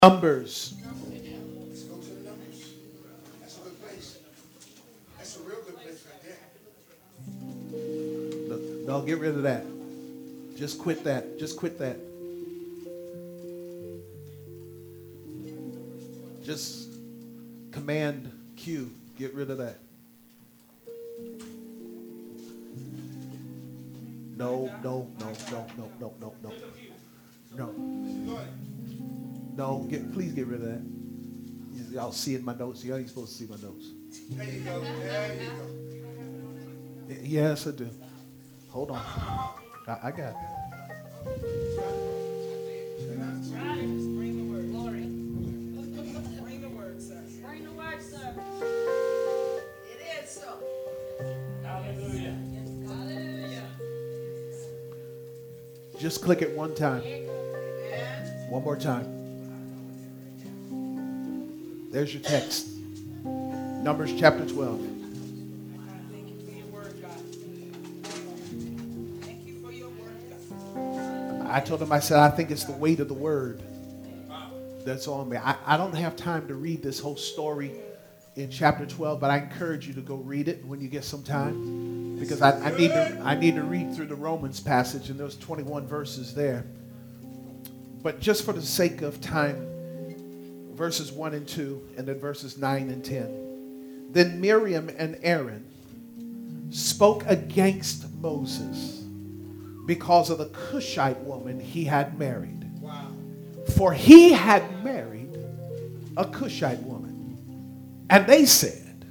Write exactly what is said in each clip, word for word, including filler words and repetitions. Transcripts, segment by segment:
Numbers. Let's go to the numbers. That's a good place. That's a real good place right there. No, no, get rid of that. Just quit that. Just quit that. Just command Q. Get rid of that. No, no, no, no, no, no, no, no. No. No, get, please get rid of that. Y'all see in my notes. Y'all ain't supposed to see my notes. There you go. There you go. Yes, I do. Hold on. I, I got it. Bring the word. Glory. Bring the word, sir. Bring the word, sir. It is so. Hallelujah. Hallelujah. Just click it one time. One more time. There's your text. Numbers chapter twelve. Thank you for your word, God. Thank you for your word, God. I told him, I said, I think it's the weight of the word that's on me. I, I don't have time to read this whole story in chapter twelve, but I encourage you to go read it when you get some time. Because I, I need to I need to read through the Romans passage, and there's twenty-one verses there. But just for the sake of time, verses one and two, and then verses nine and ten. Then Miriam and Aaron spoke against Moses because of the Cushite woman he had married. Wow. For he had married a Cushite woman. And they said,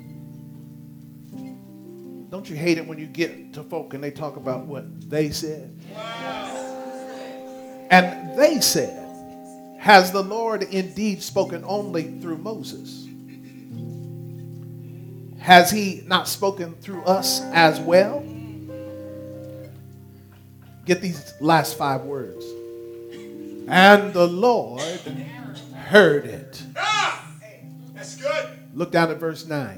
don't you hate it when you get to folk and they talk about what they said? Wow. And they said, has the Lord indeed spoken only through Moses? Has he not spoken through us as well? Get these last five words. And the Lord heard it. Ah! That's good. Look down at verse nine.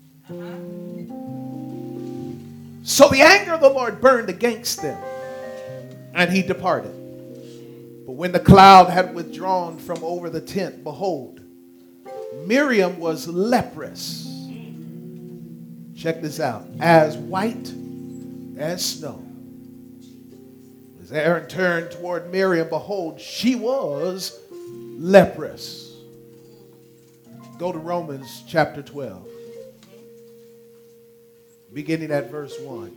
So the anger of the Lord burned against them, and he departed. But when the cloud had withdrawn from over the tent, behold, Miriam was leprous. Check this out. As white as snow. As Aaron turned toward Miriam, behold, she was leprous. Go to Romans chapter twelve. Beginning at verse one.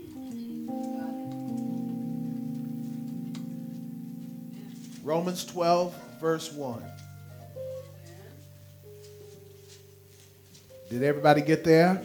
Romans twelve, verse one. Did everybody get there?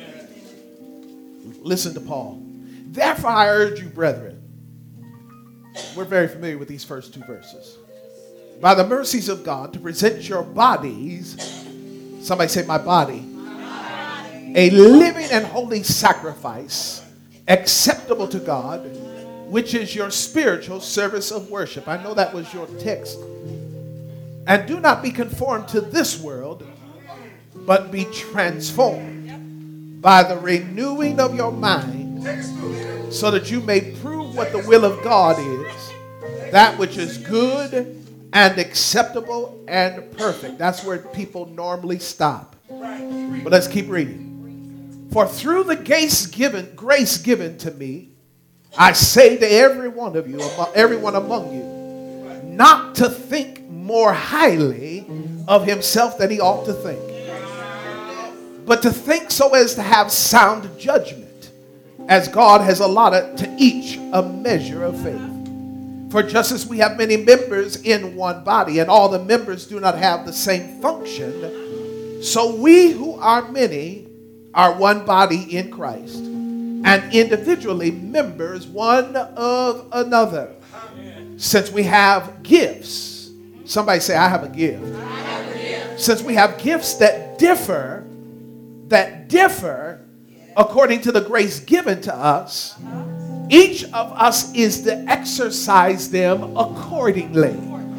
Listen to Paul. Therefore I urge you, brethren. We're very familiar with these first two verses. By the mercies of God, to present your bodies, somebody say my body, a living and holy sacrifice, acceptable to God, which is your spiritual service of worship. I know that was your text. And do not be conformed to this world, but be transformed by the renewing of your mind, so that you may prove what the will of God is, that which is good and acceptable and perfect. That's where people normally stop. But let's keep reading. For through the grace given, grace given to me, I say to every one of you, everyone among you, not to think more highly of himself than he ought to think, but to think so as to have sound judgment, as God has allotted to each a measure of faith. For just as we have many members in one body, and all the members do not have the same function, so we who are many are one body in Christ, and individually members one of another. Since we have gifts, somebody say, I have a gift. I have a gift. Since we have gifts that differ, that differ according to the grace given to us, each of us is to exercise them accordingly.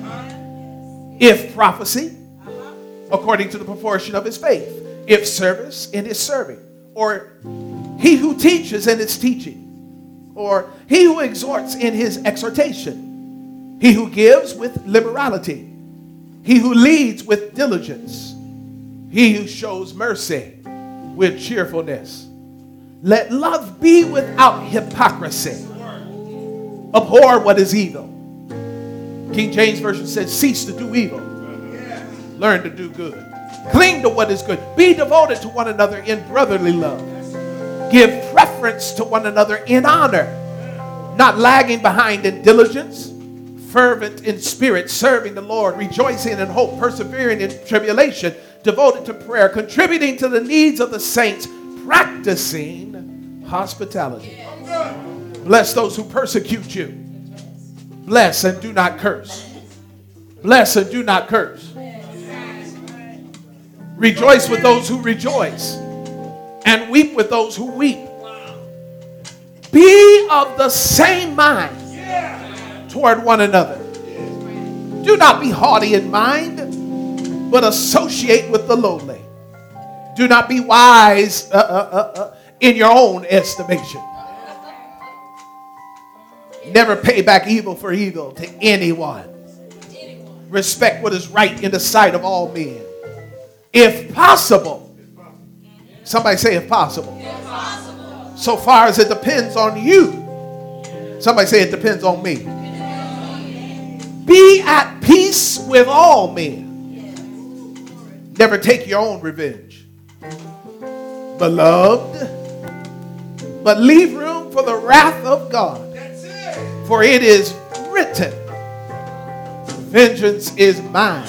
If prophecy, according to the proportion of his faith. If service, in his serving. Or he who teaches in his teaching. Or he who exhorts in his exhortation. He who gives with liberality. He who leads with diligence, he who shows mercy with cheerfulness. Let love be without hypocrisy. Abhor what is evil. King James Version says, cease to do evil. Learn to do good. Cling to what is good. Be devoted to one another in brotherly love. Give preference to one another in honor. Not lagging behind in diligence. Fervent in spirit, serving the Lord. Rejoicing in hope. Persevering in tribulation. Devoted to prayer. Contributing to the needs of the saints. Practicing hospitality. Bless those who persecute you. Bless and do not curse. Bless and do not curse. Rejoice with those who rejoice. And weep with those who weep. Be of the same mind toward one another. Do not be haughty in mind, but associate with the lowly. Do not be wise uh, uh, uh, uh, in your own estimation. Never pay back evil for evil to anyone. Respect what is right in the sight of all men. If possible. Somebody say if possible. If possible. So far as it depends on you. Somebody say it depends on me. Be at peace with all men. Never take your own revenge. Beloved, but leave room for the wrath of God. For it is written, vengeance is mine.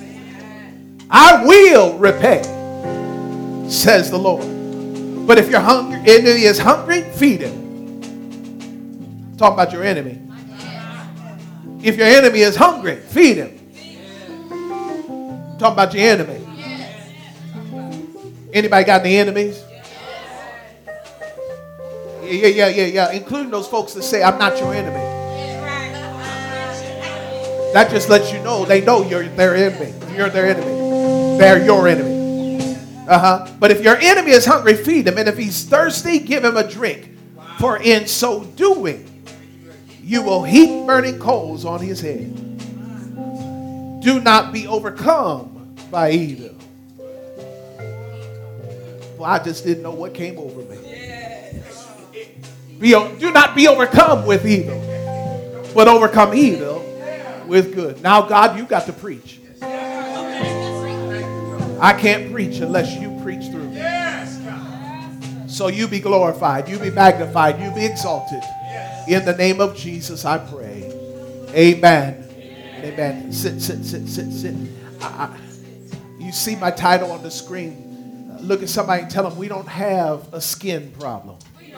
I will repay, says the Lord. But if your hungry, enemy is hungry, feed him. Talk about your enemy. If your enemy is hungry, feed him. Talk about your enemy. Anybody got any enemies? Yeah, yeah, yeah, yeah. Including those folks that say, I'm not your enemy. That just lets you know they know you're their enemy. You're their enemy. They're your enemy. Uh-huh. But if your enemy is hungry, feed him. And if he's thirsty, give him a drink. For in so doing, you will heap burning coals on his head. Do not be overcome by evil. Well, I just didn't know what came over me. Be, do not be overcome with evil, but overcome evil with good. Now, God, you got to preach. I can't preach unless you preach through me. So you be glorified, you be magnified, you be exalted. In the name of Jesus, I pray. Amen. Amen. Sit, sit, sit, sit, sit. I, I, you see my title on the screen. Look at somebody and tell them we don't have a skin problem.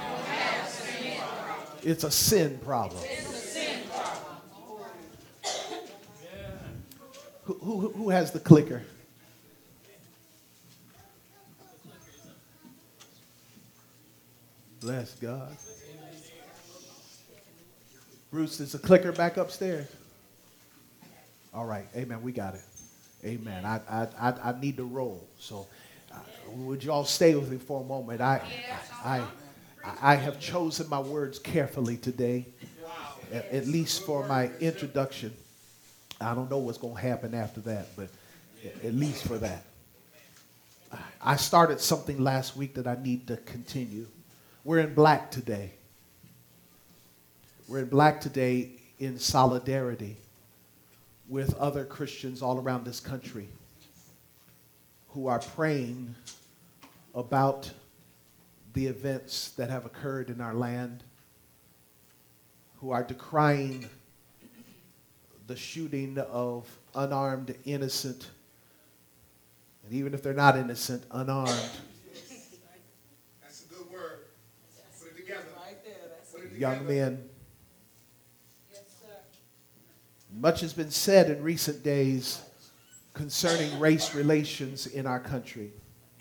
It's a sin problem. It's a sin problem. Who, who, who has the clicker? Bless God. Bruce, is the clicker back upstairs? All right. Amen. We got it. Amen. I I I, I need to roll. So uh, would you all stay with me for a moment? I I. I I have chosen my words carefully today, at, at least for my introduction. I don't know what's going to happen after that, but at least for that. I started something last week that I need to continue. We're in black today. We're in black today in solidarity with other Christians all around this country who are praying about the events that have occurred in our land, who are decrying the shooting of unarmed, innocent, and even if they're not innocent, unarmed. That's a good word. Put it together. Right there. That's Put it young together. men. Yes, sir. Much has been said in recent days concerning race relations in our country.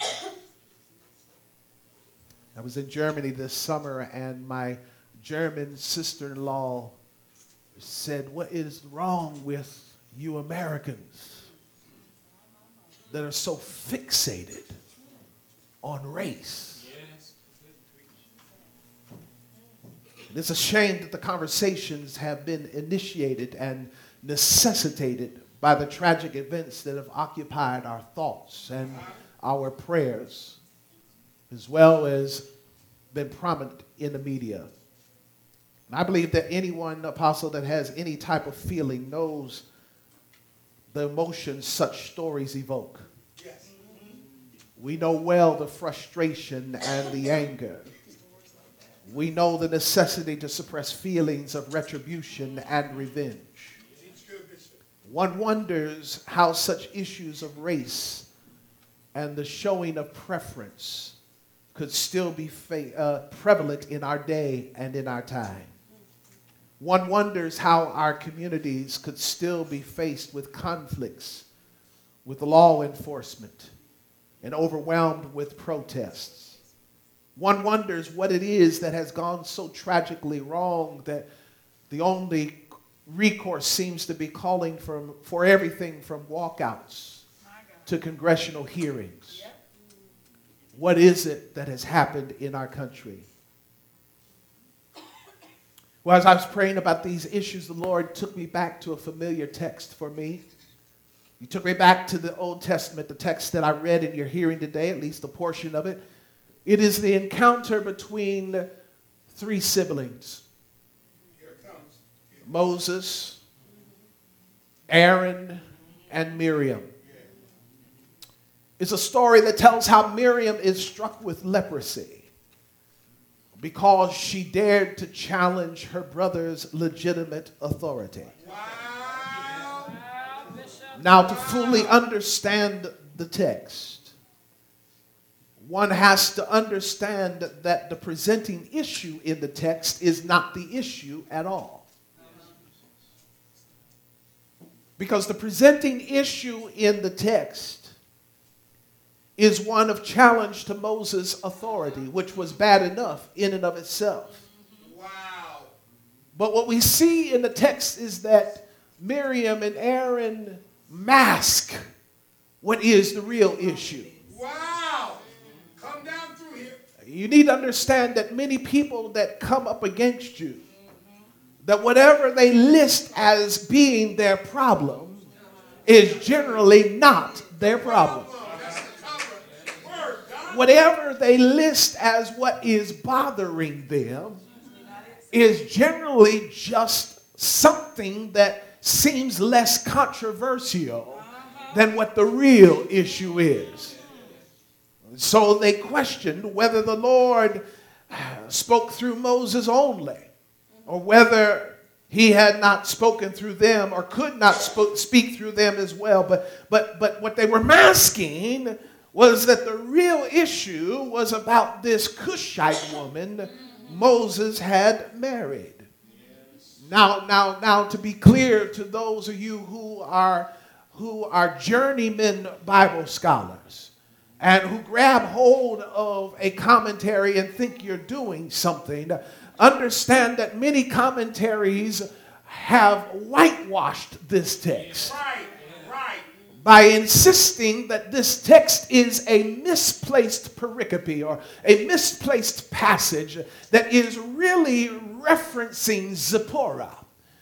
I was in Germany this summer, and my German sister-in-law said, what is wrong with you Americans that are so fixated on race? It's a shame that the conversations have been initiated and necessitated by the tragic events that have occupied our thoughts and our prayers, as well as been prominent in the media. And I believe that anyone, Apostle, that has any type of feeling knows the emotions such stories evoke. Yes. We know well the frustration and the anger. We know the necessity to suppress feelings of retribution and revenge. One wonders how such issues of race and the showing of preference could still be fa- uh, prevalent in our day and in our time. One wonders how our communities could still be faced with conflicts with law enforcement and overwhelmed with protests. One wonders what it is that has gone so tragically wrong that the only recourse seems to be calling from, for everything from walkouts to congressional hearings. What is it that has happened in our country? Well, as I was praying about these issues, the Lord took me back to a familiar text for me. He took me back to the Old Testament, the text that I read in your hearing today, at least a portion of it. It is the encounter between three siblings. Here it comes. Moses, Aaron, and Miriam. It's a story that tells how Miriam is struck with leprosy because she dared to challenge her brother's legitimate authority. Wow. Now, to fully understand the text, one has to understand that the presenting issue in the text is not the issue at all. Because the presenting issue in the text is one of challenge to Moses' authority, which was bad enough in and of itself. Wow. But what we see in the text is that Miriam and Aaron mask what is the real issue. Wow. Come down through here. You need to understand that many people that come up against you, that whatever they list as being their problem is generally not their problem. Whatever they list as what is bothering them is generally just something that seems less controversial than what the real issue is. So they questioned whether the Lord spoke through Moses only, or whether he had not spoken through them or could not sp- speak through them as well. But, but, but what they were masking was that the real issue was about this Cushite woman Moses had married. Now, now, now, to be clear to those of you who are, who are journeyman Bible scholars and who grab hold of a commentary and think you're doing something, understand that many commentaries have whitewashed this text. Right, right. By insisting that this text is a misplaced pericope or a misplaced passage that is really referencing Zipporah.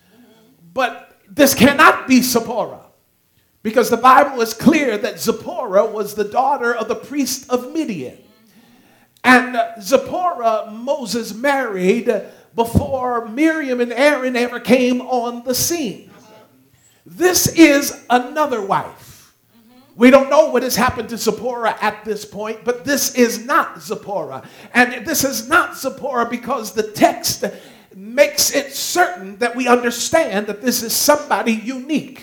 But this cannot be Zipporah, because the Bible is clear that Zipporah was the daughter of the priest of Midian. And Zipporah, Moses married before Miriam and Aaron ever came on the scene. This is another wife. We don't know what has happened to Zipporah at this point, but this is not Zipporah. And this is not Zipporah because the text makes it certain that we understand that this is somebody unique.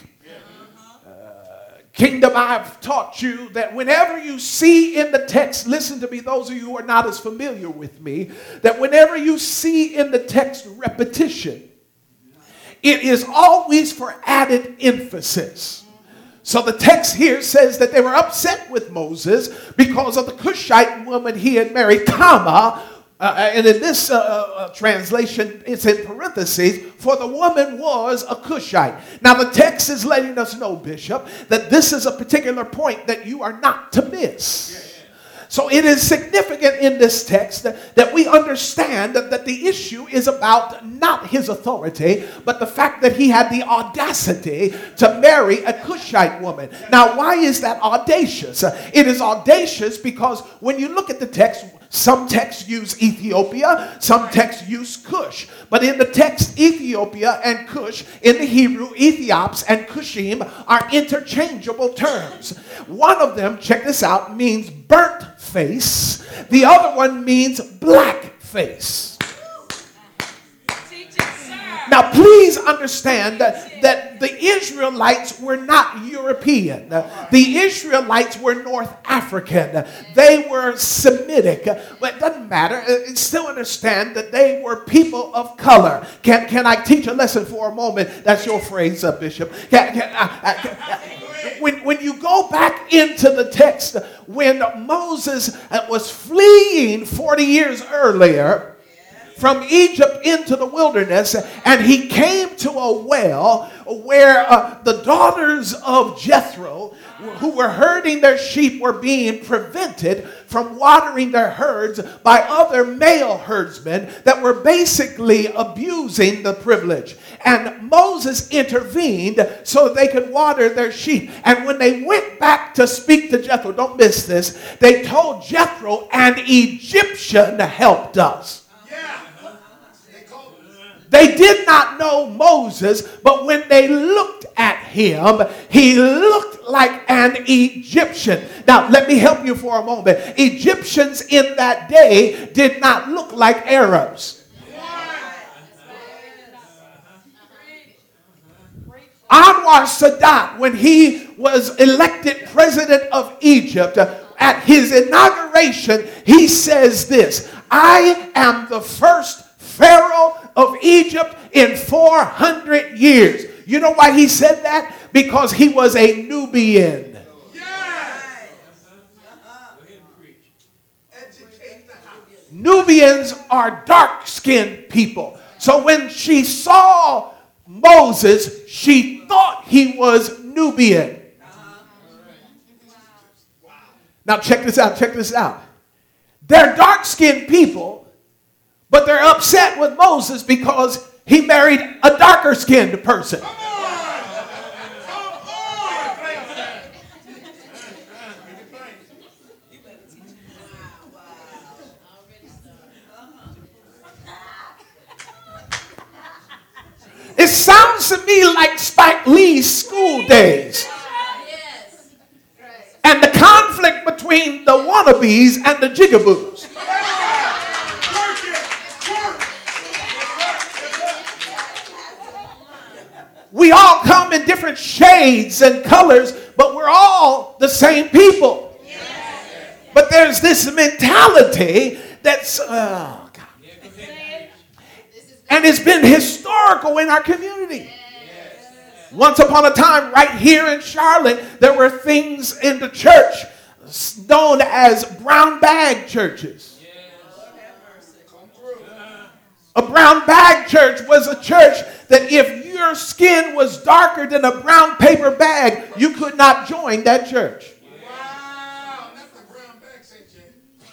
Kingdom, I've taught you that whenever you see in the text, listen to me, those of you who are not as familiar with me, that whenever you see in the text repetition, it is always for added emphasis. So the text here says that they were upset with Moses because of the Cushite woman he had married, comma, Uh, and in this uh, uh, translation, it's in parentheses, for the woman was a Cushite. Now, the text is letting us know, Bishop, that this is a particular point that you are not to miss. So it is significant in this text that, that we understand that, that the issue is about not his authority, but the fact that he had the audacity to marry a Cushite woman. Now, why is that audacious? It is audacious because when you look at the text, some texts use Ethiopia, some texts use Cush. But in the text, Ethiopia and Cush, in the Hebrew, Ethiops and Cushim are interchangeable terms. One of them, check this out, means burnt face. The other one means black face. Now, please understand that, that the Israelites were not European. The Israelites were North African. They were Semitic. But it doesn't matter. Still understand that they were people of color. Can, can I teach a lesson for a moment? That's your phrase, uh, Bishop. Can, can, uh, uh, can, when, when you go back into the text, when Moses was fleeing forty years earlier from Egypt into the wilderness, and he came to a well where uh, the daughters of Jethro, who were herding their sheep, were being prevented from watering their herds by other male herdsmen that were basically abusing the privilege. And Moses intervened so they could water their sheep. And when they went back to speak to Jethro, don't miss this, they told Jethro, an Egyptian helped us. They did not know Moses, but when they looked at him, he looked like an Egyptian. Now, let me help you for a moment. Egyptians in that day did not look like Arabs. Anwar Sadat, when he was elected president of Egypt, at his inauguration, he says this: I am the first Pharaoh of Egypt in four hundred years. You know why he said that? Because he was a Nubian. Yes. Nubians are dark-skinned people. So when she saw Moses, she thought he was Nubian. Now check this out, check this out. They're dark-skinned people, but they're upset with Moses because he married a darker skinned person. Come on. Come on. It sounds to me like Spike Lee's School Days. And the conflict between the wannabes and the jigaboos. We all come in different shades and colors, but we're all the same people. Yes. But there's this mentality that's, oh God. And it's been historical in our community. Yes. Once upon a time, right here in Charlotte, there were things in the church known as brown bag churches. Yes. A brown bag church was a church that if your skin was darker than a brown paper bag, you could not join that church. Wow, not the brown bag, Saint Jane.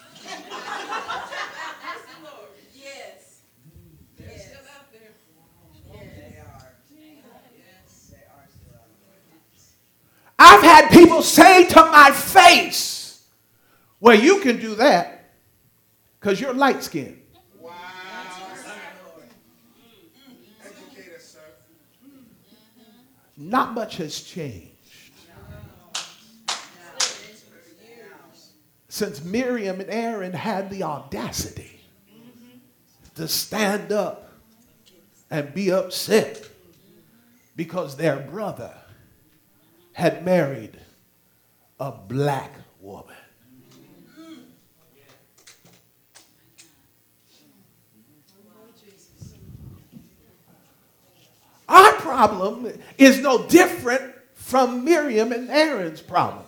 Yes. They're still out there. Yeah, they are. Yes, they are still out there. I've had people say to my face, well, you can do that because you're light skinned. Not much has changed since Miriam and Aaron had the audacity to stand up and be upset because their brother had married a black woman. Our problem is no different from Miriam and Aaron's problem.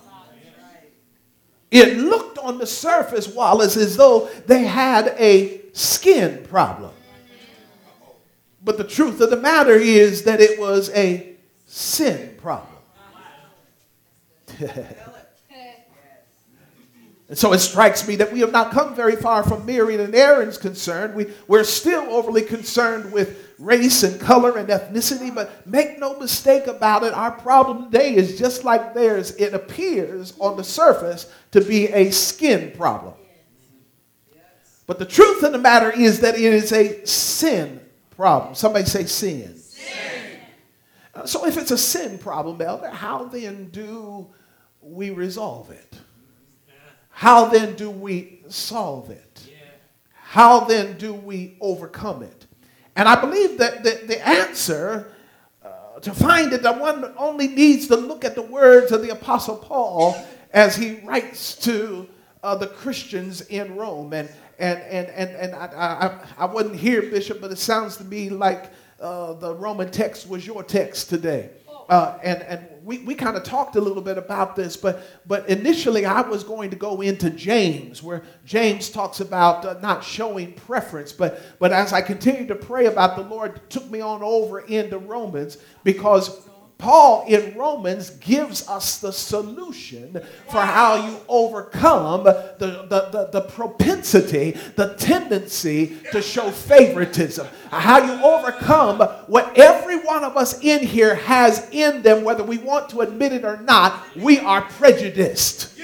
It looked on the surface, Wallace, as though they had a skin problem. But the truth of the matter is that it was a sin problem. And so it strikes me that we have not come very far from Miriam and Aaron's concern. We, we're still overly concerned with race and color and ethnicity, but make no mistake about it, our problem today is just like theirs. It appears on the surface to be a skin problem. But the truth of the matter is that it is a sin problem. Somebody say sin. Sin. Uh, so if it's a sin problem, Elder, how then do we resolve it? How then do we solve it? Yeah. How then do we overcome it? And I believe that the, the answer uh, to find it, that one only needs to look at the words of the Apostle Paul as he writes to uh, the Christians in Rome. And and and and, and I, I, I wasn't here, Bishop, but it sounds to me like uh, the Roman text was your text today. Uh, and and we, we kind of talked a little bit about this, but but initially I was going to go into James, where James talks about uh, not showing preference. But but as I continued to pray about, the Lord took me on over into Romans, because Paul in Romans gives us the solution for how you overcome the, the, the, the propensity, the tendency to show favoritism. How you overcome what every one of us in here has in them, whether we want to admit it or not. We are prejudiced.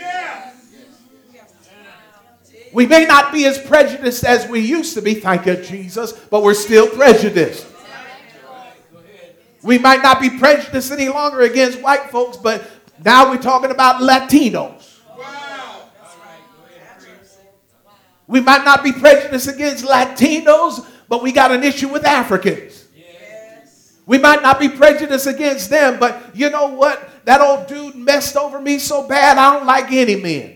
We may not be as prejudiced as we used to be, thank you, Jesus, but we're still prejudiced. We might not be prejudiced any longer against white folks, but now we're talking about Latinos. Wow. We might not be prejudiced against Latinos, but we got an issue with Africans. Yes. We might not be prejudiced against them, but you know what? That old dude messed over me so bad, I don't like any men.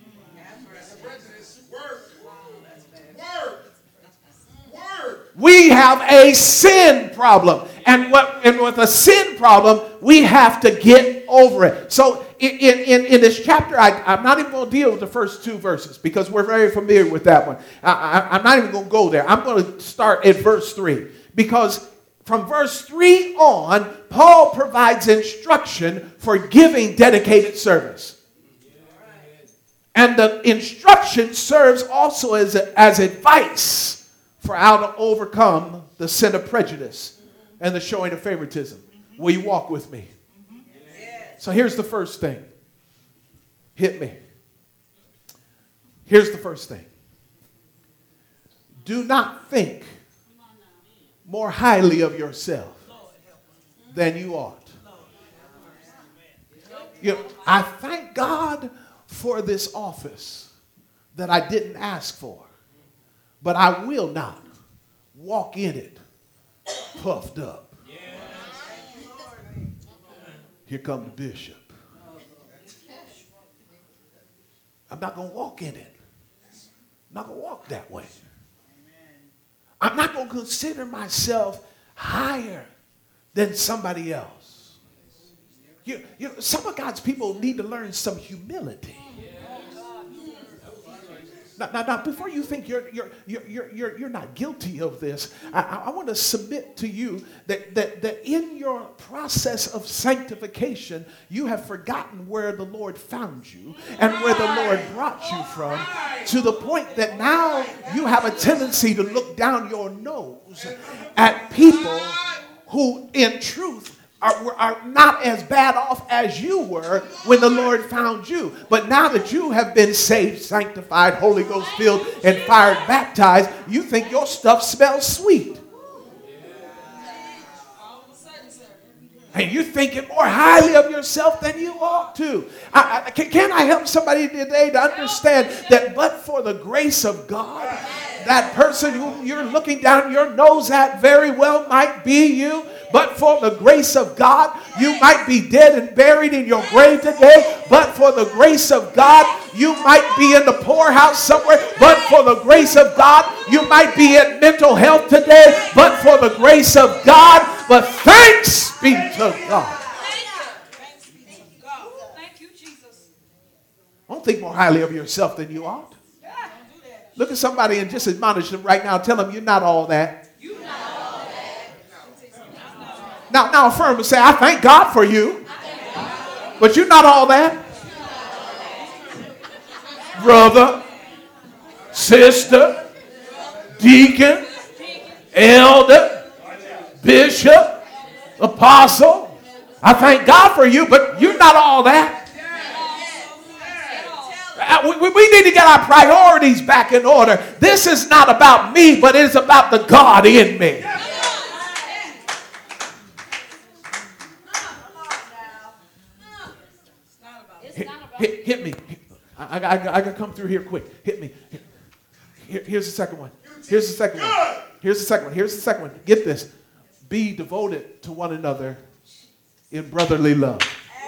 We have a sin problem. And what and with a sin problem, we have to get over it. So in, in, in this chapter, I, I'm not even going to deal with the first two verses because we're very familiar with that one. I, I, I'm not even going to go there. I'm going to start at verse three, because from verse three on, Paul provides instruction for giving dedicated service. And the instruction serves also as, as advice for how to overcome the sin of prejudice and the showing of favoritism. Will you walk with me? So here's the first thing. Hit me. Here's the first thing. Do not think more highly of yourself than you ought. You know, I thank God for this office that I didn't ask for. But I will not walk in it puffed up. Here come the bishop. I'm not going to walk in it. I'm not going to walk that way. I'm not going to consider myself higher than somebody else. You, you know, some of God's people need to learn some humility. Now, now, now, before you think you're, you're, you're, you're, you're not guilty of this, I, I want to submit to you that, that, that in your process of sanctification, you have forgotten where the Lord found you and where the Lord brought you from, to the point that now you have a tendency to look down your nose at people who, in truth, Are, are not as bad off as you were when the Lord found you. But now that you have been saved, sanctified, Holy Ghost filled, and fired, baptized, you think your stuff smells sweet. And you're thinking more highly of yourself than you ought to. I, I, can, can I help somebody today to understand that but for the grace of God, that person who you're looking down your nose at very well might be you. But for the grace of God, you might be dead and buried in your grave today. But for the grace of God, you might be in the poorhouse somewhere. But for the grace of God, you might be in mental health today. But for the grace of God, but thanks be to God. Thank you, Jesus. Don't think more highly of yourself than you ought. Look at somebody and just admonish them right now. Tell them you're not all that. Now, now affirm and say, I thank God for you, but you're not all that. brother, sister, deacon, elder, bishop, apostle. I thank God for you, but you're not all that. Uh, We, we need to get our priorities back in order. This is not about me, but it is about the God in me. Hit, hit me. I, I, I, I gotta come through here quick. Hit me. Here, here's the second one. Here's the second one. Here's the second one. Here's the second one. Get this. Be devoted to one another in brotherly love.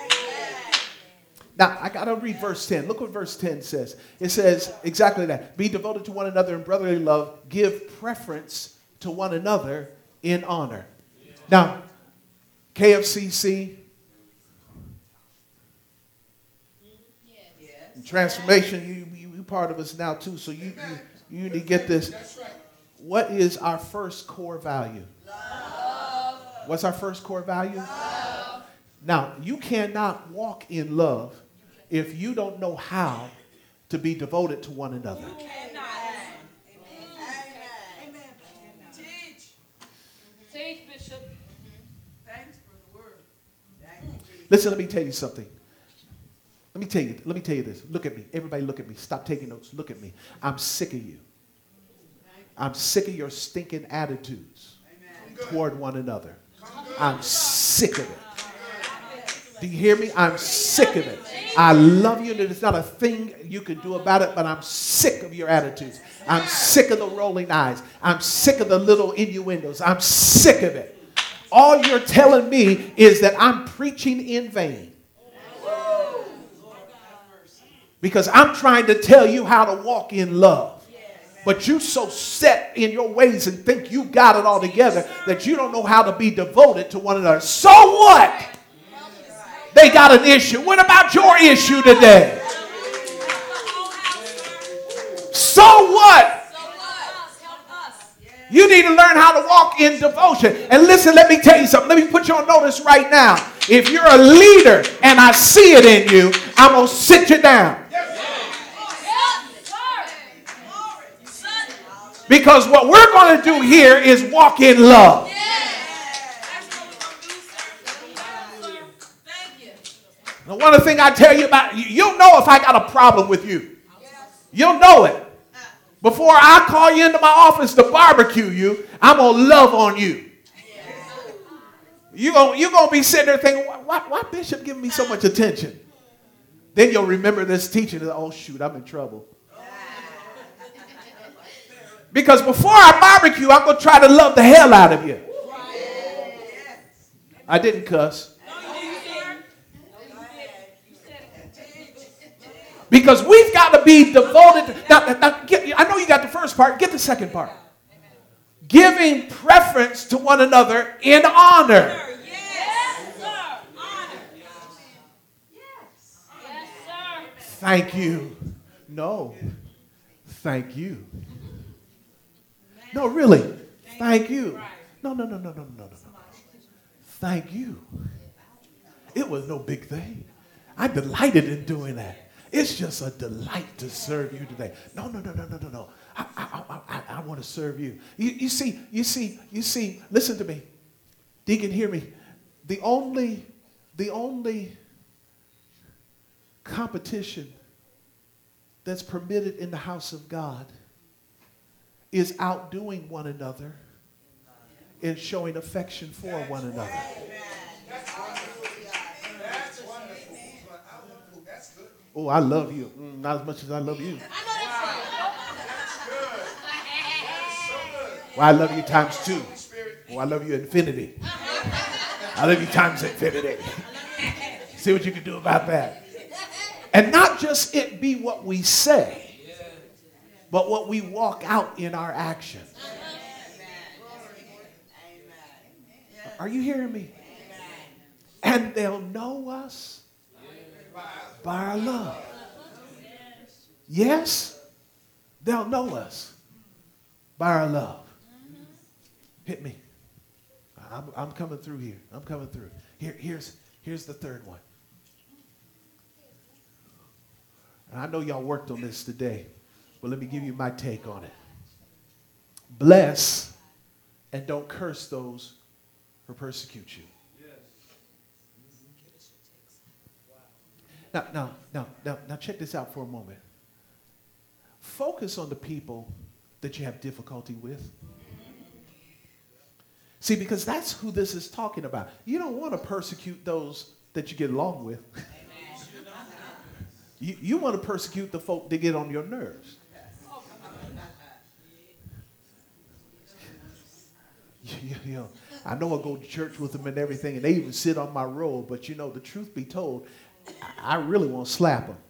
Now, I got to read verse ten. Look what verse ten says. It says exactly that. Be devoted to one another in brotherly love. Give preference to one another in honor. Now, K F C C, transformation, you, you, you part of us now too, so you, you, you need to get this. What is our first core value? Love. What's our first core value? Love. Now, you cannot walk in love if you don't know how to be devoted to one another. You cannot. Amen. Amen. Teach. Teach, Bishop. Thanks for the word. Listen, let me tell you something. Let me tell you, let me tell you this. Look at me. Everybody look at me. Stop taking notes. Look at me. I'm sick of you. I'm sick of your stinking attitudes toward one another. I'm sick of it. Do you hear me? I'm sick of it. I love you, and there's not a thing you can do about it, but I'm sick of your attitudes. I'm sick of the rolling eyes. I'm sick of the little innuendos. I'm sick of it. All you're telling me is that I'm preaching in vain. Because I'm trying to tell you how to walk in love. But you so set in your ways and think you got it all together that you don't know how to be devoted to one another. So what? They got an issue. What about your issue today? So what? You need to learn how to walk in devotion. And listen, let me tell you something. Let me put you on notice right now. If you're a leader and I see it in you, I'm going to sit you down. Because what we're going to do here is walk in love. Now, one of the things I tell you about, you'll know if I got a problem with you. You'll know it. Before I call you into my office to barbecue you, I'm going to love on you. You're going you're gonna be sitting there thinking, why, why Bishop giving me so much attention? Then you'll remember this teaching. Oh, shoot, I'm in trouble. Because before I barbecue, I'm going to try to love the hell out of you. I didn't cuss. Because we've got to be devoted. Now, now, get, I know you got the first part. Get the second part. Giving preference to one another in honor. Yes, sir. Honor. Yes. Yes, sir. Thank you. No. Thank you. No, really. Thank you. No, no, no, no, no, no, no, no. Thank you. It was no big thing. I delighted in doing that. It's just a delight to serve you today. No, no, no, no, no, no, no. I, I, I, I, I want to serve you. you. You see, you see, you see, listen to me. Deacon, hear me. The only, the only competition that's permitted in the house of God is outdoing one another and showing affection for one another. Oh, I love you. Mm, not as much as I love you. Well, I love you times two. Oh, I love you infinity. I love you times infinity. See what you can do about that. And not just it be what we say, but what we walk out in our actions. Are you hearing me? And they'll know us by our love. Yes, they'll know us by our love. Hit me. I'm, I'm coming through here. I'm coming through. Here, here's, here's the third one. And I know y'all worked on this today, but let me give you my take on it. Bless and don't curse those who persecute you. Now, now, now, now, now check this out for a moment. Focus on the people that you have difficulty with. See, because that's who this is talking about. You don't want to persecute those that you get along with. you, you want to persecute the folk that get on your nerves. you, you, you know, I know I go to church with them and everything, and they even sit on my roll, but you know, the truth be told, I really want to slap them.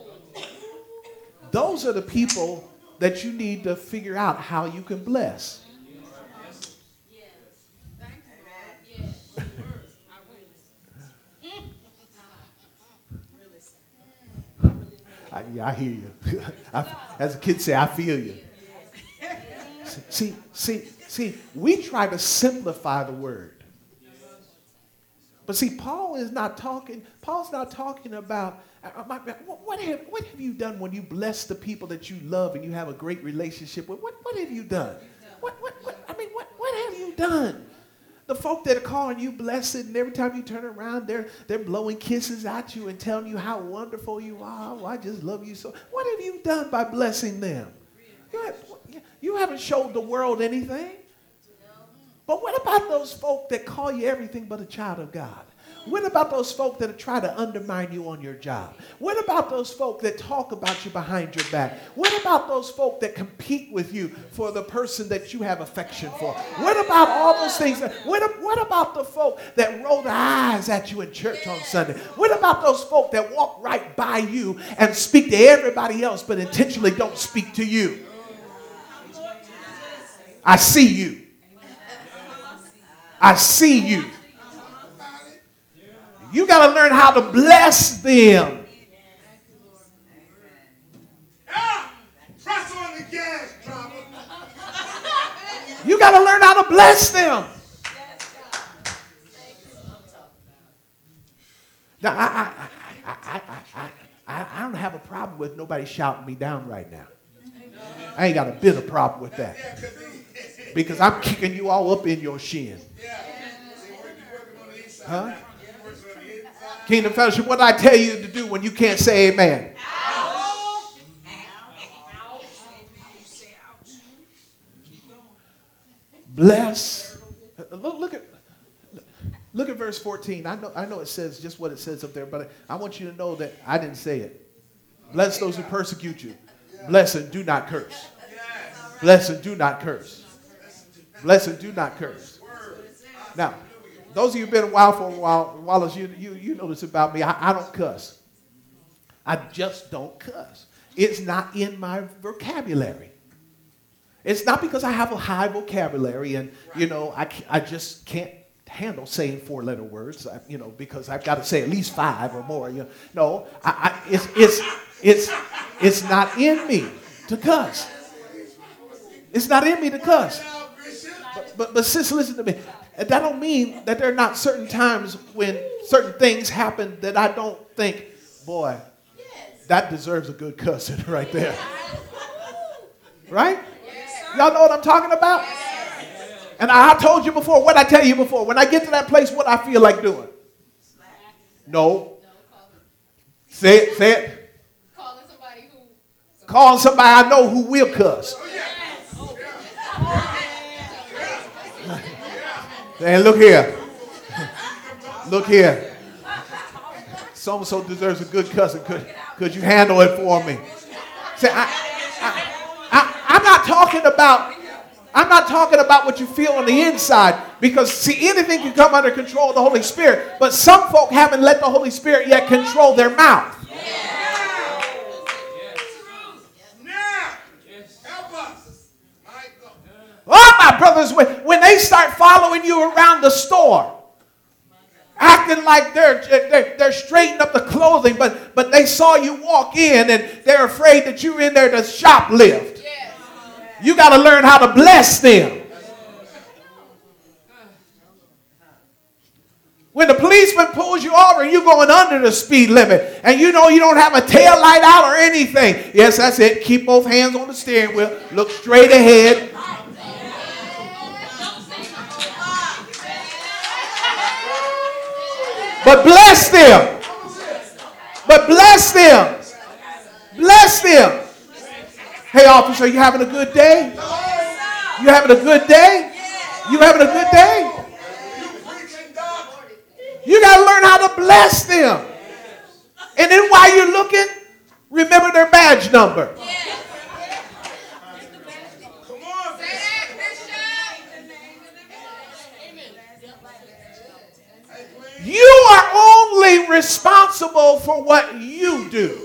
Those are the people that you need to figure out how you can bless. I, yeah, I hear you. I, as a kid say, I feel you. See, see, see, we try to simplify the word. But see, Paul is not talking, Paul's not talking about, uh, my, what, have, what have you done when you bless the people that you love and you have a great relationship with? What, what have you done? What, what, what, I mean, what, what have you done? The folk that are calling you blessed, and every time you turn around, they're, they're blowing kisses at you and telling you how wonderful you are. Oh, I just love you so. What have you done by blessing them? You, have, you haven't showed the world anything. But what about those folk that call you everything but a child of God? What about those folk that try to undermine you on your job? What about those folk that talk about you behind your back? What about those folk that compete with you for the person that you have affection for? What about all those things? What, what about the folk that roll their eyes at you in church on Sunday? What about those folk that walk right by you and speak to everybody else but intentionally don't speak to you? I see you. I see you. You got to learn how to bless them. Ah, press on the gas, drama. You got to learn how to bless them. Now, I, I, I, I, I, I, I don't have a problem with nobody shouting me down right now. I ain't got a bit of problem with that. Because I'm kicking you all up in your shin. Huh? Kingdom Fellowship, what did I tell you to do when you can't say amen? Bless. Look, look at look at verse fourteen. I know I know it says just what it says up there, but I want you to know that I didn't say it. Bless those who persecute you. Bless and do not curse. Bless and do not curse. Bless and do not curse. Now, those of you who've been a while for a while, Wallace, you, you, you know this about me. I, I don't cuss. I just don't cuss. It's not in my vocabulary. It's not because I have a high vocabulary and, you know, I, I just can't handle saying four-letter words, you know, because I've got to say at least five or more. You know. No, I, I, it's, it's, it's, it's not in me to cuss. It's not in me to cuss. But, but, but sis, listen to me. That don't mean that there are not certain times when certain things happen that I don't think, boy, that deserves a good cussing right there. Right? Y'all know what I'm talking about? And I told you before, what I tell you before, when I get to that place, what I feel like doing. No. Say it, say it. Calling somebody who. Calling somebody I know who will cuss. And look here. Look here. So-and-so deserves a good cussing. Could, could you handle it for me? See, I, I, I, I'm not talking about, I'm not talking about what you feel on the inside, because see, anything can come under control of the Holy Spirit, but some folk haven't let the Holy Spirit yet control their mouth. Oh, my brothers, when, when they start following you around the store, acting like they're, they're, they're straightening up the clothing, but, but they saw you walk in and they're afraid that you're in there to shoplift. Yes. You got to learn how to bless them. When the policeman pulls you over and you're going under the speed limit and you know you don't have a tail light out or anything. Yes, that's it. Keep both hands on the steering wheel. Look straight ahead. But bless them. But bless them. Bless them. Hey, officer, you having a good day? You having a good day? You having a good day? You got to learn how to bless them. And then while you're looking, remember their badge number. You are only responsible for what you do.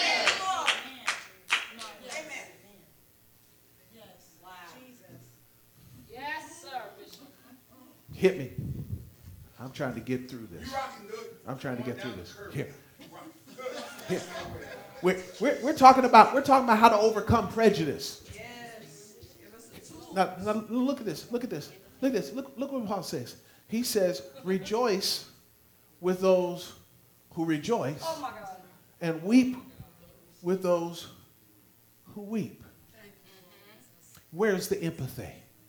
Hit me. I'm trying to get through this. I'm trying to get through this. Here. Here. We're, we're, we're talking about we're talking about how to overcome prejudice. Now, now look at this. Look at this. Look at this. Look, look what Paul says. He says, rejoice with those who rejoice, Oh my God. and weep with those who weep. Where's the empathy?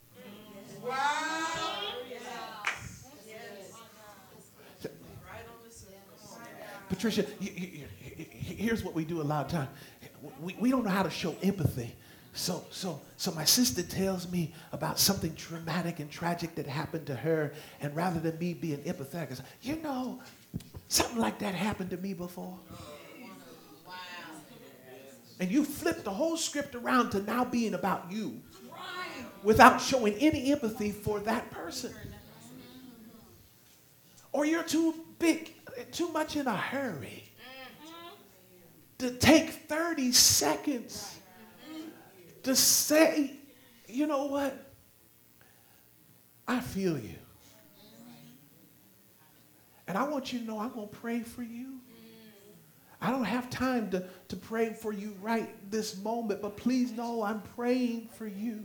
Patricia, you, you, you, here's what we do a lot of times. We, we don't know how to show empathy. So, so, so my sister tells me about something traumatic and tragic that happened to her, and rather than me being empathetic, I say, you know, something like that happened to me before. Wow. And you flip the whole script around to now being about you, without showing any empathy for that person. Or you're too big, too much in a hurry to take thirty seconds to say, you know what? I feel you. And I want you to know I'm going to pray for you. I don't have time to, to pray for you right this moment, but please know I'm praying for you.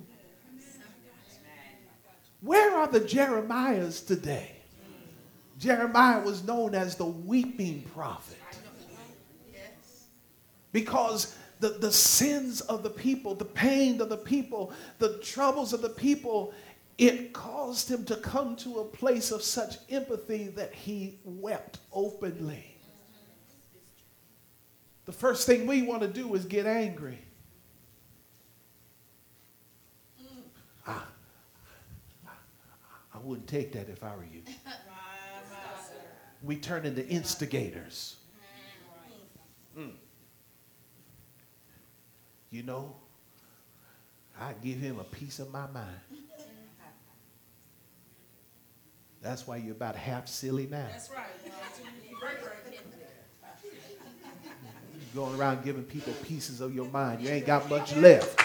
Where are the Jeremiahs today? Jeremiah was known as the weeping prophet. Because the, the sins of the people, the pain of the people, the troubles of the people, it caused him to come to a place of such empathy that he wept openly. The first thing we want to do is get angry. I, I wouldn't take that if I were you. We turn into instigators. Mm. You know, I give him a piece of my mind. That's why you're about half silly now. That's right. You're going around giving people pieces of your mind. You ain't got much left.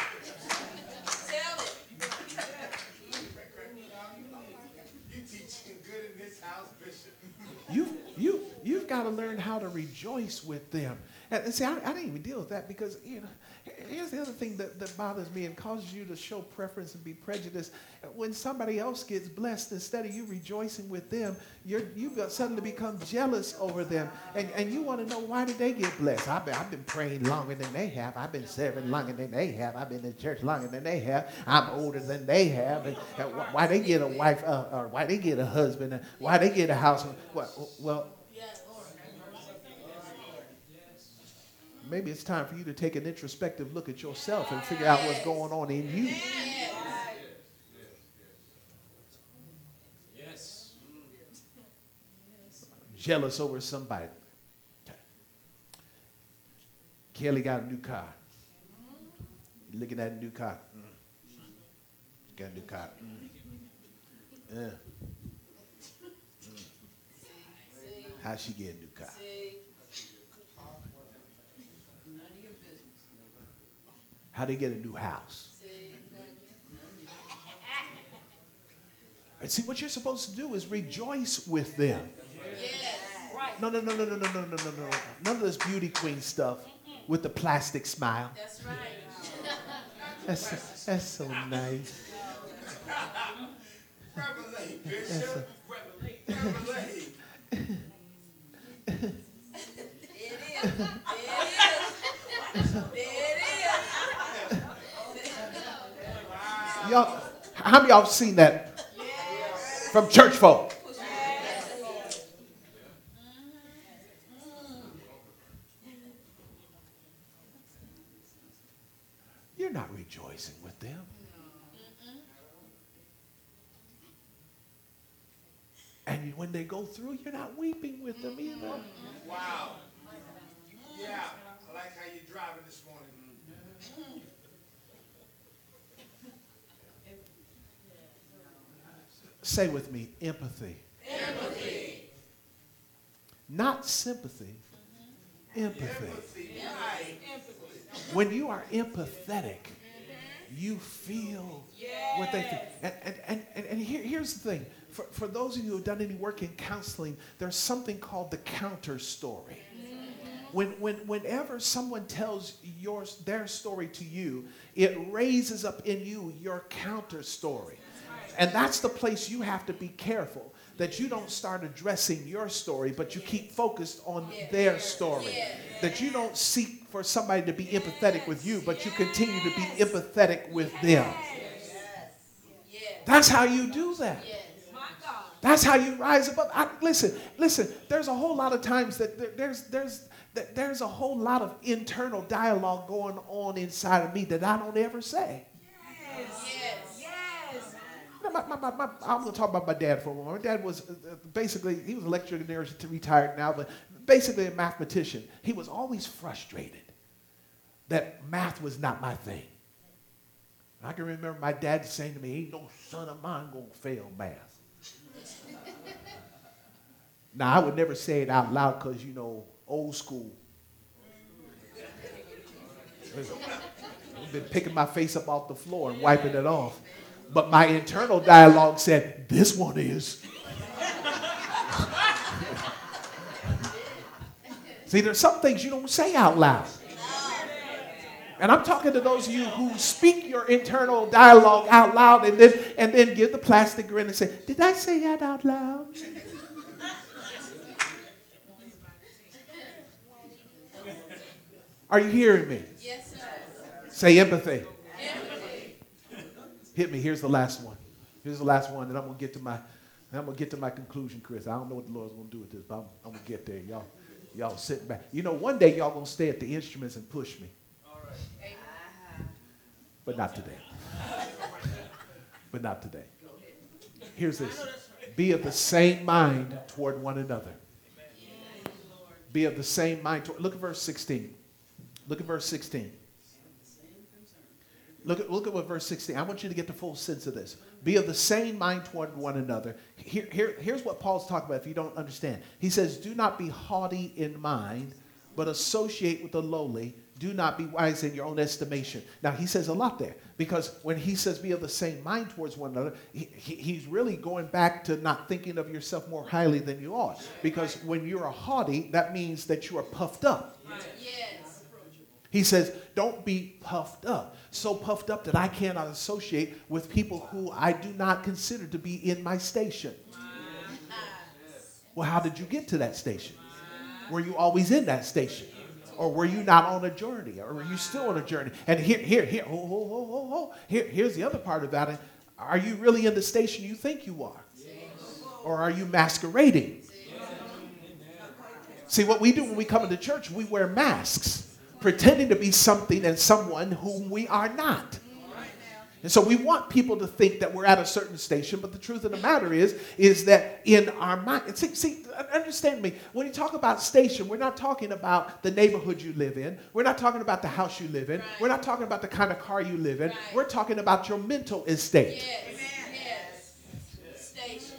You, you, you've got to learn how to rejoice with them. And, and see, I, I didn't even deal with that because, you know, here's the other thing that, that bothers me and causes you to show preference and be prejudiced. When somebody else gets blessed, instead of you rejoicing with them, you're, you've got suddenly become jealous over them. And, and you want to know, why did they get blessed? I've been, I've been praying longer than they have. I've been serving longer than they have. I've been in church longer than they have. I'm older than they have. And, and why they get a wife, uh, or why they get a husband, and why they get a house. Well, well maybe it's time for you to take an introspective look at yourself and figure out what's going on in you. Yes. Jealous over somebody. Kelly got a new car. You looking at a new car. Mm. Got a new car. Mm. Yeah. Mm. How'd she get a new car? How they get a new house? And see, what you're supposed to do is rejoice with them. No, no, no, no, no, no, no, no, no, no. None of this beauty queen stuff with the plastic smile. That's right. That's, that's so nice. Revelate, Bishop. Revelate. Y'all, how many of y'all have seen that from church folk? You're not rejoicing with them. And when they go through, you're not weeping with them either. Wow. Yeah. I like how you're driving this morning. Say with me, empathy. Empathy. Not sympathy, empathy. Empathy. Right. When you are empathetic, you feel what they feel. And, and, and, and, and here, here's the thing. For, for those of you who have done any work in counseling, there's something called the counter story. When, when, whenever someone tells yours, their story to you, it raises up in you your counter story. And that's the place you have to be careful, that you don't start addressing your story, but you keep focused on their story. That you don't seek for somebody to be empathetic with you, but you continue to be empathetic with them. That's how you do that. That's how you rise above. I, listen, listen, there's a whole lot of times that there, there's, there's, that there's a whole lot of internal dialogue going on inside of me that I don't ever say. My, my, my, my, I'm going to talk about my dad for a moment. My dad was uh, basically, he was a lecturer in there, retired now, but basically a mathematician. He was always frustrated that math was not my thing. And I can remember my dad saying to me, ain't no son of mine going to fail math. Now, I would never say it out loud because, you know, old school. I've been picking my face up off the floor and wiping it off. But my internal dialogue said, this one is. See, there's some things you don't say out loud. And I'm talking to those of you who speak your internal dialogue out loud and then, and then give the plastic grin and say, did I say that out loud? Are you hearing me? Yes, sir. Say empathy. Empathy. Hit me. Here's the last one. Here's the last one, and I'm gonna get to my, I'm gonna get to my conclusion, Chris. I don't know what the Lord's gonna do with this, but I'm, I'm gonna get there. Y'all, y'all sitting back. You know, one day y'all gonna stay at the instruments and push me. All right. But not today. But not today. Here's this. Be of the same mind toward one another. Be of the same mind toward. Look at verse sixteen. Look at verse sixteen. Look at, look at what verse sixteen. I want you to get the full sense of this. Be of the same mind toward one another. Here, here, here's what Paul's talking about if you don't understand. He says, do not be haughty in mind, but associate with the lowly. Do not be wise in your own estimation. Now, he says a lot there, because when he says be of the same mind towards one another, he, he, he's really going back to not thinking of yourself more highly than you are. Because when you're a haughty, that means that you are puffed up. Yes. He says, don't be puffed up. So puffed up that I cannot associate with people who I do not consider to be in my station. Well, how did you get to that station? Were you always in that station? Or were you not on a journey? Or were you still on a journey? And here, here, here, ho, ho, ho, ho, ho. Here, here's the other part about it. Are you really in the station you think you are? Or are you masquerading? See, what we do when we come into church, we wear masks, pretending to be something and someone whom we are not. And so we want people to think that we're at a certain station, but the truth of the matter is, is that in our mind, see, see, understand me, when you talk about station, we're not talking about the neighborhood you live in. We're not talking about the house you live in. Right. We're not talking about the kind of car you live in. Right. We're talking about your mental estate. Yes. Yes. Station.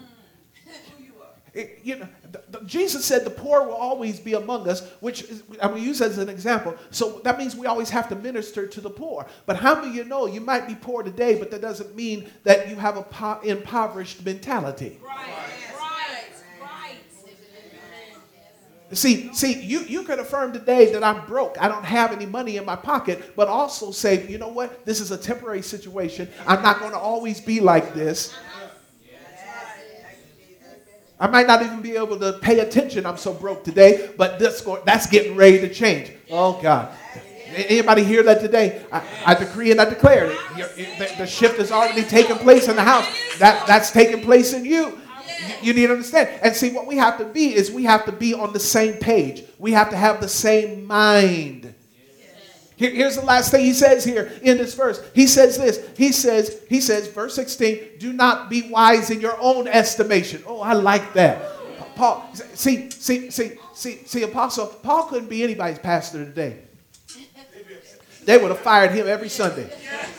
It, you know, the, the, Jesus said the poor will always be among us, which is, I'm going to use as an example. So that means we always have to minister to the poor. But how many of you know you might be poor today, but that doesn't mean that you have a po- impoverished mentality. Right, right, right. See, see, you, you could affirm today that I'm broke. I don't have any money in my pocket, but also say, you know what? This is a temporary situation. I'm not going to always be like this. I might not even be able to pay attention. I'm so broke today, but this, that's getting ready to change. Oh, God. Anybody hear that today? I, I decree and I declare it. The, the shift has already taken place in the house. That, that's taking place in you. you. You need to understand. And see, what we have to be is we have to be on the same page. We have to have the same mind. Here, here's the last thing he says here in this verse. He says this. He says, he says, verse sixteen, do not be wise in your own estimation. Oh, I like that. Paul, see, see, see, see, see, Apostle, Paul couldn't be anybody's pastor today. They would have fired him every Sunday.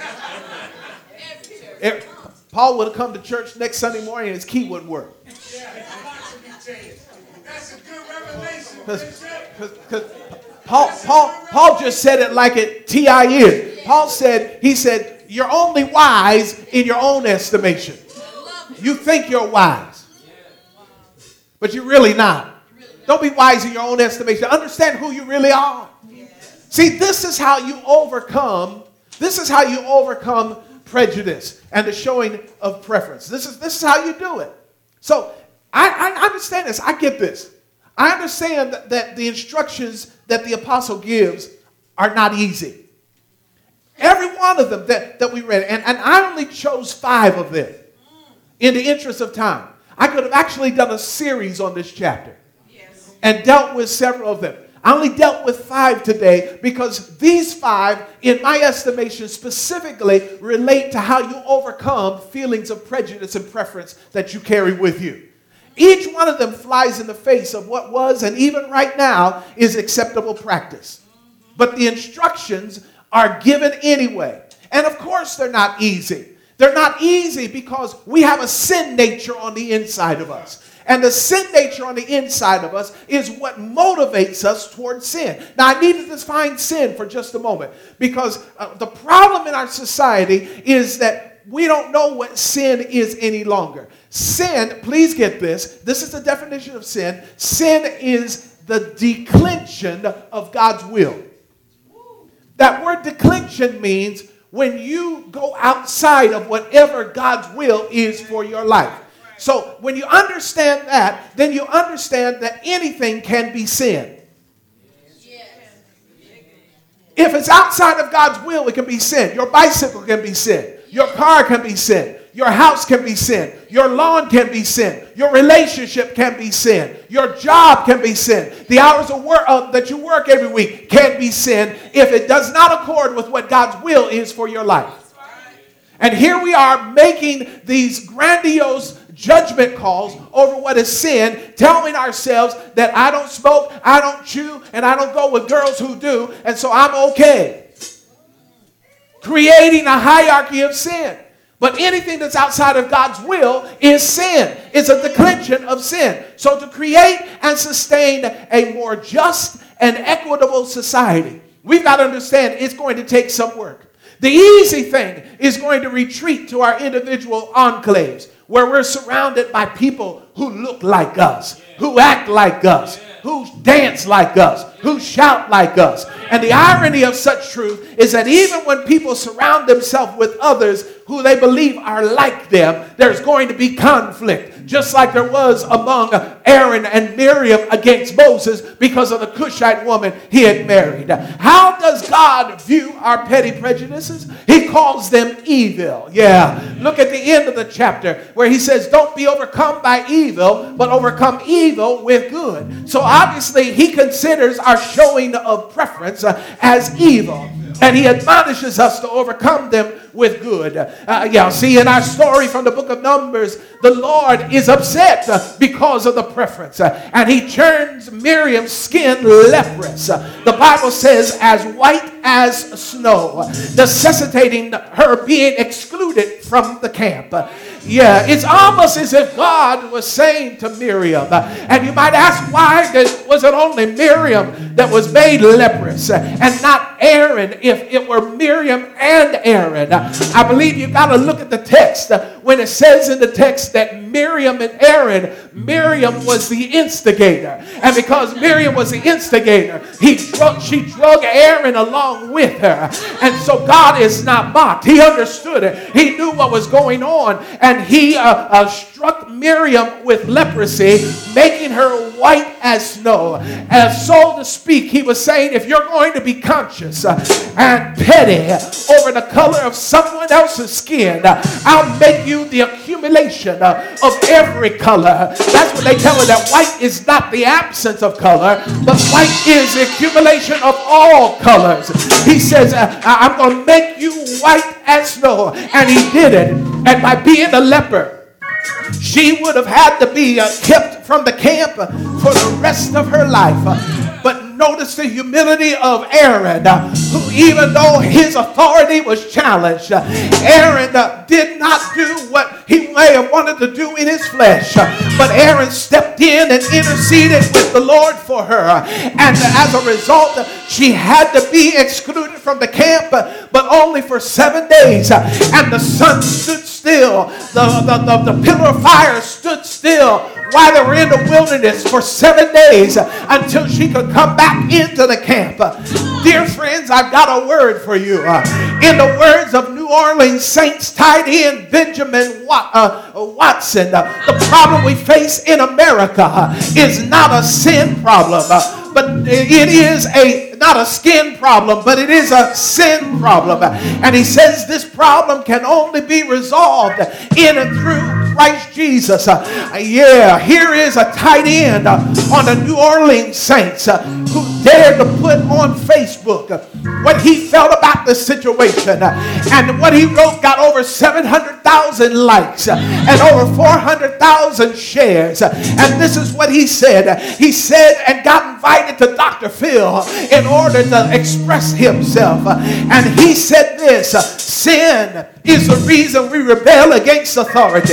Every, Paul would have come to church next Sunday morning and his key wouldn't work. That's a good revelation. Because Paul, Paul, Paul just said it like it T I is. Paul said, he said, you're only wise in your own estimation. You think you're wise, but you're really not. Don't be wise in your own estimation. Understand who you really are. See, this is how you overcome, this is how you overcome prejudice and the showing of preference. This is, this is how you do it. So I, I understand this. I get this. I understand that, that the instructions that the apostle gives are not easy. Every one of them that, that we read, and, and I only chose five of them in the interest of time. I could have actually done a series on this chapter yes. and dealt with several of them. I only dealt with five today because these five, in my estimation, specifically relate to how you overcome feelings of prejudice and preference that you carry with you. Each one of them flies in the face of what was and even right now is acceptable practice. But the instructions are given anyway. And of course they're not easy. They're not easy because we have a sin nature on the inside of us. And the sin nature on the inside of us is what motivates us towards sin. Now, I need to define sin for just a moment because uh, the problem in our society is that we don't know what sin is any longer. Sin, please get this. This is the definition of sin. Sin is the declension of God's will. That word declension means when you go outside of whatever God's will is for your life. So when you understand that, then you understand that anything can be sin. If it's outside of God's will, it can be sin. Your bicycle can be sin. Your car can be sin. Your house can be sin. Your lawn can be sin. Your relationship can be sin. Your job can be sin. The hours of work uh, that you work every week can be sin if it does not accord with what God's will is for your life. And here we are making these grandiose judgment calls over what is sin, telling ourselves that I don't smoke, I don't chew, and I don't go with girls who do, and so I'm okay. Creating a hierarchy of sin. But anything that's outside of God's will is sin. It's a declension of sin. So to create and sustain a more just and equitable society, we've got to understand it's going to take some work. The easy thing is going to retreat to our individual enclaves where we're surrounded by people who look like us, who act like us, who dance like us, who shout like us. And the irony of such truth is that even when people surround themselves with others who they believe are like them, there's going to be conflict, just like there was among Aaron and Miriam against Moses because of the Cushite woman he had married. How does God view our petty prejudices? He calls them evil. Yeah. Look at the end of the chapter where he says, don't be overcome by evil, but overcome evil with good. So obviously he considers our showing of preference uh, as evil. And he admonishes us to overcome them with good. Uh, yeah, see, in our story from the book of Numbers, the Lord is upset uh, because of the preference. Uh, and he turns Miriam's skin leprous. Uh, the Bible says as white as snow, necessitating her being excluded from the camp. Uh, yeah, it's almost as if God was saying to Miriam, uh, and you might ask, why did, was it only Miriam that was made leprous uh, and not Aaron? If it were Miriam and Aaron, uh, I believe you've got to look at the text uh, when it says in the text that Miriam and Aaron, Miriam was the instigator. And because Miriam was the instigator, he drug, she drug Aaron along along with her. And so God is not mocked. He understood it. He knew what was going on. And he uh, uh, struck Miriam with leprosy, making her white as snow. As so to speak, he was saying, if you're going to be conscious uh, and petty over the color of someone else's skin, uh, I'll make you the accumulation uh, of every color. That's what they tell her, that white is not the absence of color, but white is the accumulation of all colors. He says, uh, I'm going to make you white as snow. And he did it. And by being a leper, she would have had to be uh, kept from the camp uh, for the rest of her life. Uh, but notice the humility of Aaron, uh, who even though his authority was challenged, uh, Aaron uh, did not do what he may have wanted to do in his flesh. Uh, but Aaron stepped in and interceded with the Lord for her. Uh, and uh, as a result, uh, she had to be excluded from the camp, uh, but only for seven days. Uh, and the sun stood still. The, the, the, the pillar of fire stood still while they were in the wilderness for seven days uh, until she could come back into the camp. Uh, dear friends, I've got a word for you. Uh, in the words of New Orleans Saints tight end Benjamin Wat, uh, Watson, uh, the problem we face in America uh, is not a sin problem, uh, but it is a not a skin problem, but it is a sin problem. And he says this problem can only be resolved in and through Christ Jesus. Uh, yeah, here is a tight end uh, on the New Orleans Saints uh, who dared to put on Facebook uh, what he felt about the situation. Uh, and what he wrote got over seven hundred thousand likes uh, and over four hundred thousand shares. Uh, and this is what he said. Uh, he said, and got invited to Doctor Phil in order to express himself. Uh, and he said this, uh, sin is the reason we rebel against authority.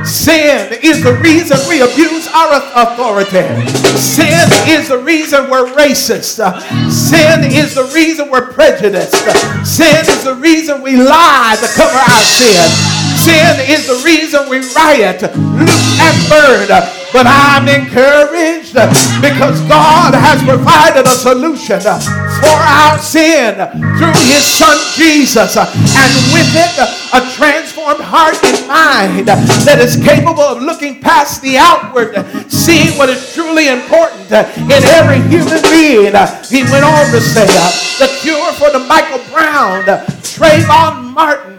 Sin is the reason we abuse our authority. Sin is the reason we're racist. Sin is the reason we're prejudiced. Sin is the reason we lie to cover our sin. Sin is the reason we riot, loot, and burn. But I'm encouraged because God has provided a solution for our sin through his son Jesus, and with it a transformed heart and mind that is capable of looking past the outward, seeing what is truly important in every human being. He went on to say the cure for the Michael Brown, Trayvon Martin,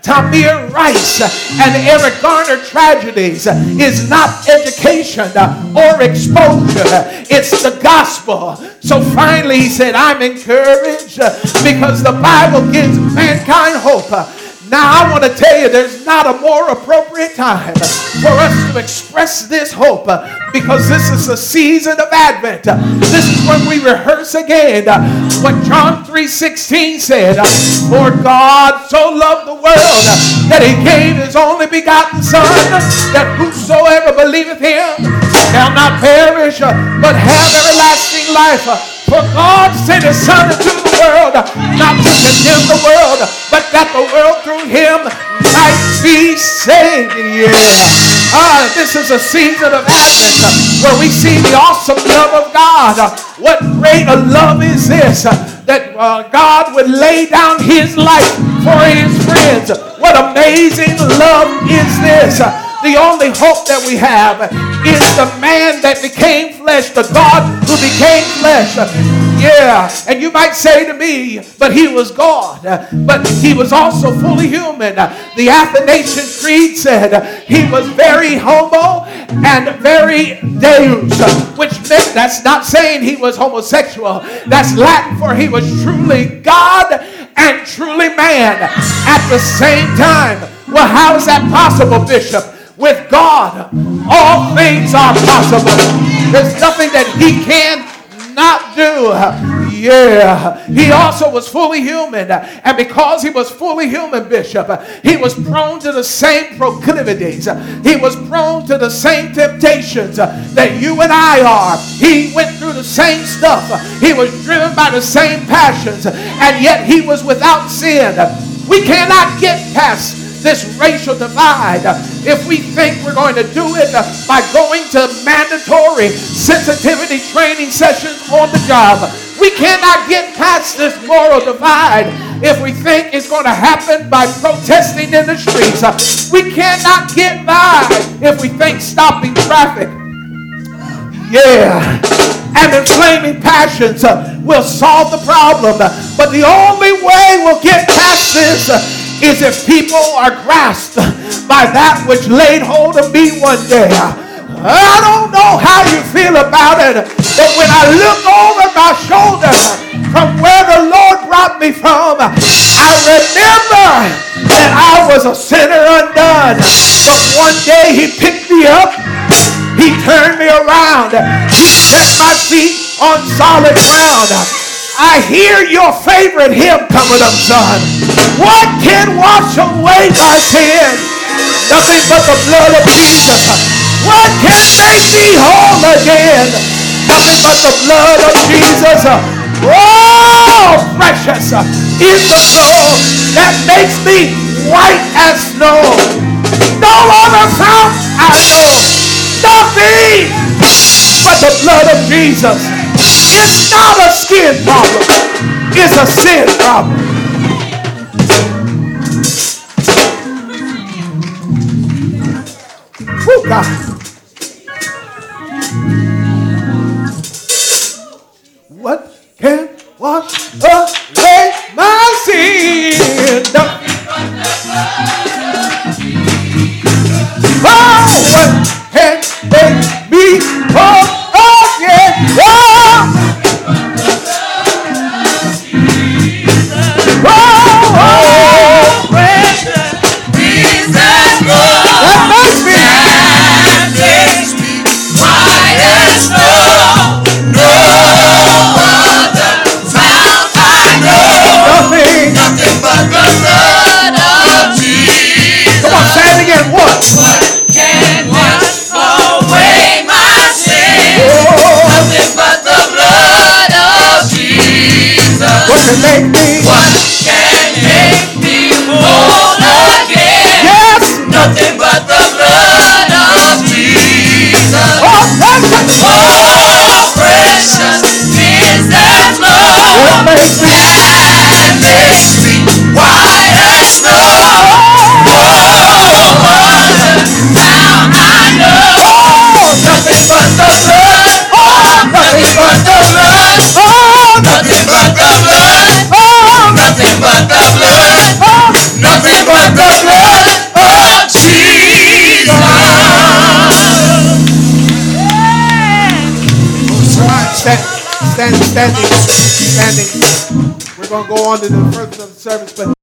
Tamir Rice, and Eric Garner tragedies is not education or exposure. It's the gospel. So finally he said, I'm encouraged because the Bible gives mankind hope. Now I want to tell you, there's not a more appropriate time for us to express this hope because this is the season of Advent. This is when we rehearse again what John three sixteen said. For God so loved the world that he gave his only begotten Son, that whosoever believeth him shall not perish but have everlasting life. For God sent his Son into the world, not to condemn the world, but that the world through him might be saved. Yeah. Ah, this is a season of Advent uh, where we see the awesome love of God. Uh, what great a love is this, uh, that uh, God would lay down his life for his friends. What amazing love is this. Uh, The only hope that we have is the man that became flesh, the God who became flesh. Yeah, and you might say to me, but he was God, but he was also fully human. The Athanasian Creed said he was very homo and very deus, which meant that's not saying he was homosexual. That's Latin for he was truly God and truly man at the same time. Well, how is that possible, Bishop? With God, all things are possible. There's nothing that he can not do. Yeah. He also was fully human. And because he was fully human, Bishop, he was prone to the same proclivities. He was prone to the same temptations that you and I are. He went through the same stuff. He was driven by the same passions. And yet he was without sin. We cannot get past this racial divide if we think we're going to do it by going to mandatory sensitivity training sessions on the job. We cannot get past this moral divide if we think it's going to happen by protesting in the streets. Uh, we cannot get by if we think stopping traffic, yeah, and inflaming passions uh, will solve the problem. But the only way we'll get past this uh, is if people are grasped by that which laid hold of me one day. I don't know how you feel about it, but when I look over my shoulder from where the Lord brought me from, I remember that I was a sinner undone. But one day he picked me up, he turned me around, he set my feet on solid ground. I hear your favorite hymn coming up, son. What can wash away my sin? Nothing but the blood of Jesus. What can make me whole again? Nothing but the blood of Jesus. Oh, precious is the flow that makes me white as snow. No other fount I know. Nothing but the blood of Jesus. It's not a skin problem. It's a sin problem. Oh, God. What can wash away my sin? Oh, what can make me whole again? Oh, oh, oh, precious Jesus, that makes me. Make me. What can make me whole again? Yes. Nothing but the blood of Jesus. Oh, precious. Oh, precious is that blood. What makes me? That makes me white as snow. Oh, now I know. Oh, nothing but the blood. Oh, nothing but the blood. Oh, nothing but the blood. Nothing but the blood, oh, nothing but the blood of Jesus. Stand, stand, standing, standing. We're going to go on to the further of the service, but